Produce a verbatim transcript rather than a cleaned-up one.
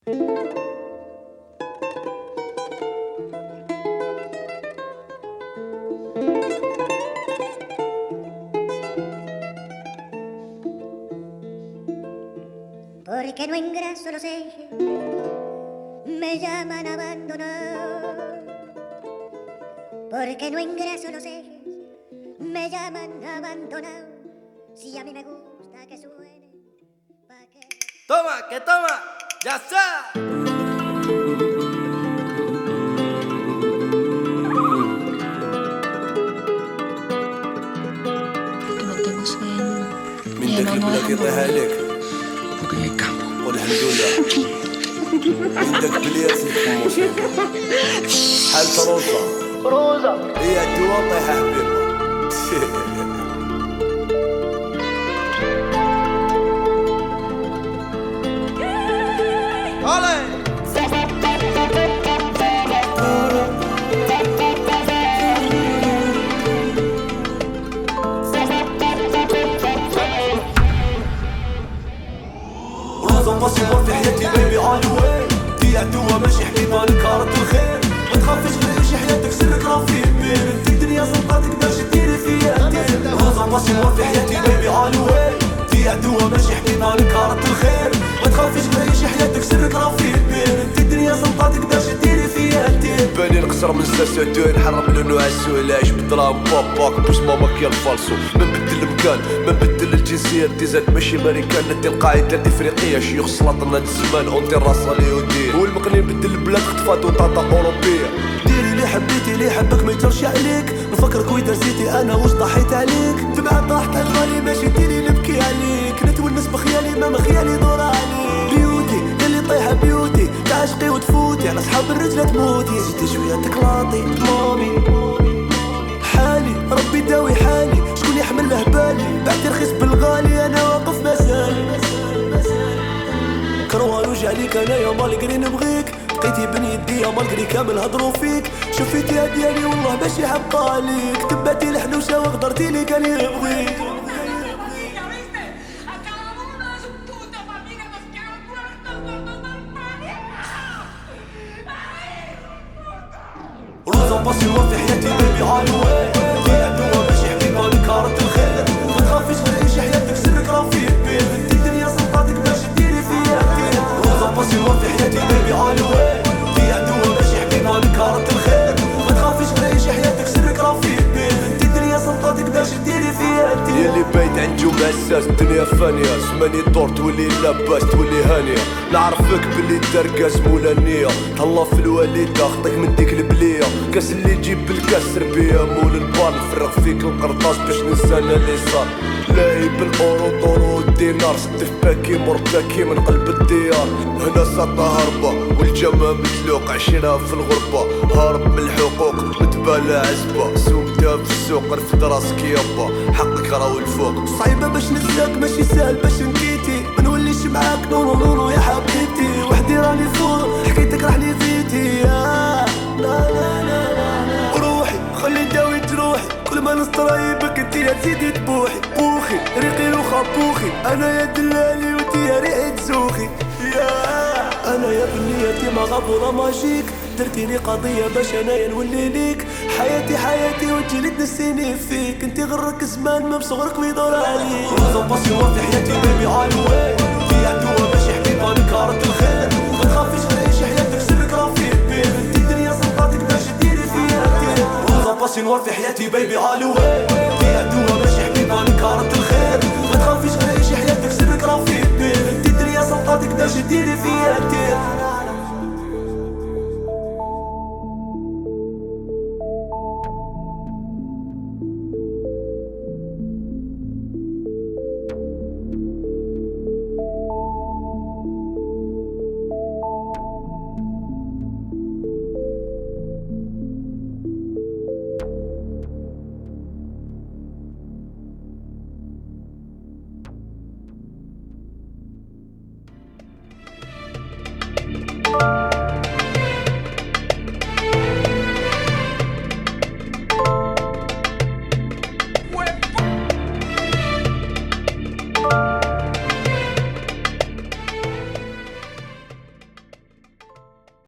Porque no engraso los ejes, me llaman abandonado. Porque no engraso los ejes, me llaman abandonado. Si a mí me gusta que suene, pa' que... Toma, que toma, ya está. No tengo sueño. من ذاك البلا كيطيح عليك والحمد لله. من ذاك بلياس الخموس حال روزة روزة هي الدوا طيحة حبيبة. مصور في حياتي بيبي علوي دي عدوة ماشي حبيبة لكارت الخير. ما تخافيش تعيشي حياتك سرك راه فيه كبير. انت الدنيا سلطاتك باش ديري فيا دير. روزا مصور في حياتي بيبي علوي دي عدوة ماشي حبيبة لكارت الخير. ما تخافيش تعيشي حياتك سرك راه فيه كبير. انت الدنيا سلطاتك باش ديري فيا دير. باني القصر من ساساتو نحرم منو عسو علاش بالدراهم باباك بوس ماما كيا الفالسو. ما نبدل المكان ما نبدل الجنسية دي زاد ماشي امريكان ندي القاعدة الافريقية شيوخ سلاطنا الزمان اونتي راسها اليهودية. والمقني نبدل البلاد خطفات وطاطا اوروبية. ديري اللي حبيتي اللي حبك ما يجرش عليك. نفكرك ويدا زيتي انا واش ضحيت عليك. تبع طاحت على الغالي ماشي ديري نبكي عليك. نتونس بخيالي ما خيالي دور عليك. بيوتي اللي طايحة بيوتي تعشقي وتفوتي على صحاب الرجلة تموتي. زيدي شوية تكلاطي مامي حالي ربي داوي حالي. شكون يحمل له بالي بعد رخيص بالغالي انا واقف مازالي. كروان وجع ليك انا يا مالقري نبغيك. بقيتي بين يدي يا مالقري كامل هضرو فيك. شوفيتي يا ديالي والله ماشي حبة عليك. تبعتي الحنوشة وغدرتي لي كان يبغيك. روزا مصور في حياتي بيبي علوي دي عدوة ماشي حبيبة لكارت الخير. ما تخافيش تعيشي حياتك سرك راه فيه كبير. انت الدنيا سلطاتك باش ديري فيا دير. روزا مصور في حياتي بيبي علوي دي عدوة ماشي حبيبة لكارت الخير. ما تخافيش تعيشي حياتك سرك راه فيه كبير. انت الدنيا سلطاتك باش ديري فيا دير. يلي بايت عند جمع الساس الدنيا فانية. زماني دور تولي لاباس تولي هانية. نعرفك باللي دركاز مولا النية. تهلا في الوالدة خطيك من ديك البلية. كاس اللي يجيب بالكسر بيا مول البار. نفرغ فيك القرطاس باش ننسانا اللي صار. لاهي بالاورو طورو والدينار. سد في باكي مور باكي من قلب الديار. هنا ساطة هربة والجامعة متلوق. عشيرها في الغربة هارب من الحقوق متبالى عزبة. سوقتها في السوق رفد راسك يابا حقك راهو الفوق. صعيبة باش نساك ماشي سهل باش نكيتي. منوليش معاك نونو نونو يا حبيبتي. وحدي راني فوق حكيتك رحلي فيتي يا لا لا لا لا. روحي خلي داوي جروحي. كل ما نسترايبك انت يا تزيدي تبوحي. بوخي ريقي وخبوخي انا يا دلالي وانت يا ريحة زوخي يا انا يا بنيتي ما غابورة ماجيك. درتي لي قضية باش انايا نولي ليك. حياتي حياتي وانتي اللي تنسيني فيك. انتي غرك زمان ما بصغرك ويدور عليك. روزا مصور في حياتي بيبي علوي دي عدوة ماشي حبيبة لكارت الخير. ما تخافيش تعيشي حياتك سرك راه فيه كبير. انتي الدنيا سلطاتك باش ديري فيها دير. روزا باسي نوار في حياتي بيبي علوي